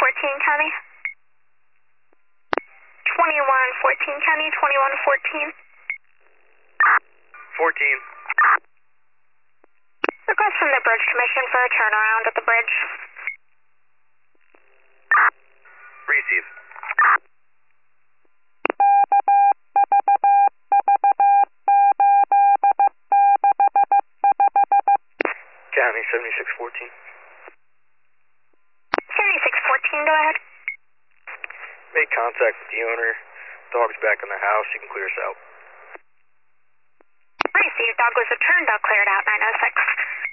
County. 2114 County, 2114. 14. Request from the Bridge Commission for a turnaround at the bridge. Receive. County 7614. 7614, go ahead. Made contact with the owner. Dog's back in the house. You can clear us out. Received. Dog was returned. I'll clear it out, 906.